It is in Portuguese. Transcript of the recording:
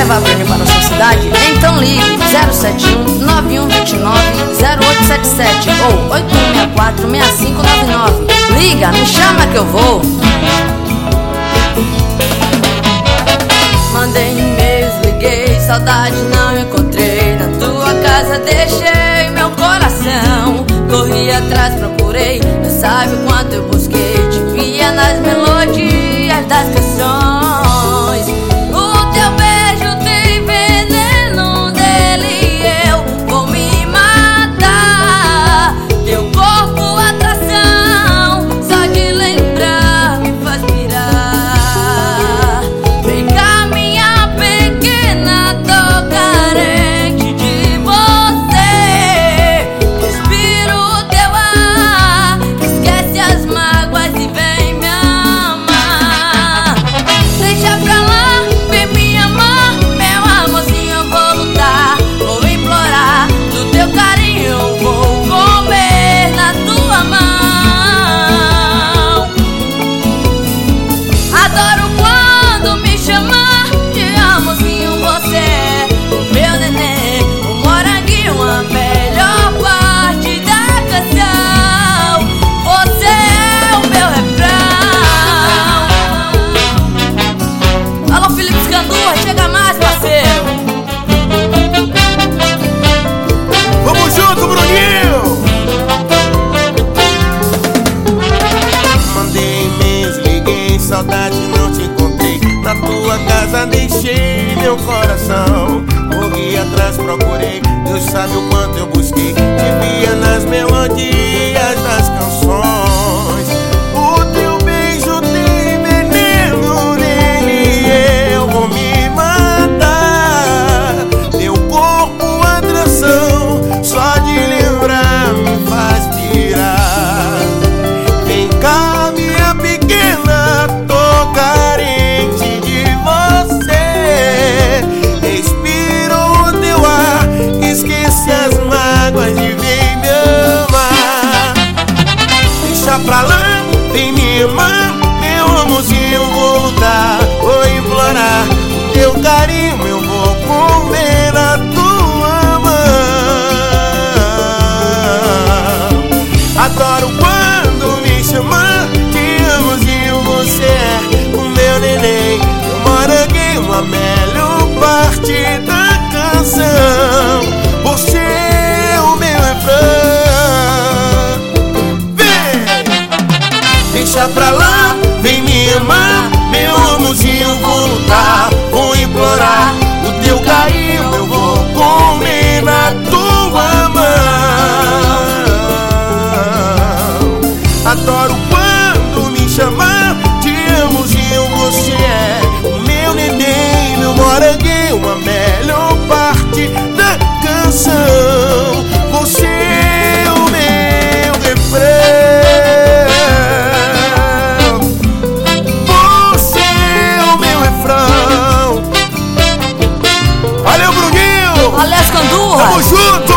levar prêmio para a sua cidade? Então ligue 071 9129 0877 ou 8164 6599. Liga, me chama que eu vou. Mandei e-mails, liguei, saudade não encontrei. Na tua casa deixei meu coração. Corri atrás, procurei, não sabe o quanto eu busquei. Te via nas melodias das canções. O teu beijo tem veneno dele, eu vou me matar. Teu corpo atração, só de lembrar me faz pirar. Vem cá minha pequena, tô carente de você. Respiro o teu ar, esquece as mágoas e vem me amar. Deixa pra lá, vem me amar, meu amorzinho, eu vou lutar. Vou implorar do teu carinho, eu vou comer na tua mão. Adoro quando me chamar de amorzinho, você é o meu neném, o moranguinho, a melhor parte da canção. Você é o meu refrão. Alô, Felipe Scandurra, chega mais, parceiro. Vamos junto, Bruninho! Mandei e-mails, liguei, saudade não te encontrei. Na tua casa deixei meu coração. Corri atrás, procurei, Deus sabe o quanto eu busquei. Te via nas melodias das canções. O teu beijo tem veneno nele, eu vou me matar. Teu corpo atração, só de lembrar me faz pirar. Vem cá minha pequena, tô carente de você. Respiro o teu ar, esquece as mágoas e vem me amar. Deixa pra lá, vem me amar, meu amorzinho, eu vou lutar. Vou implorar o teu carinho, eu vou comer na tua mão. Adoro quando me chamar de amorzinho, você é o meu neném, meu moranguinho, a melhor parte da canção. Você é o meu refrão. Vem! Deixa pra lá, vem me amar, meu amorzinho, vou lutar. Vou implorar o teu carinho, eu vou comer na tua mão. Adoro quando me chamar de amorzinho, você é o meu neném, meu moranguinho, a melhor parte da canção. Você é o meu refrão. Você é o meu refrão. Valeu, Bruninho! Valeu, Scandurra. Tamo junto!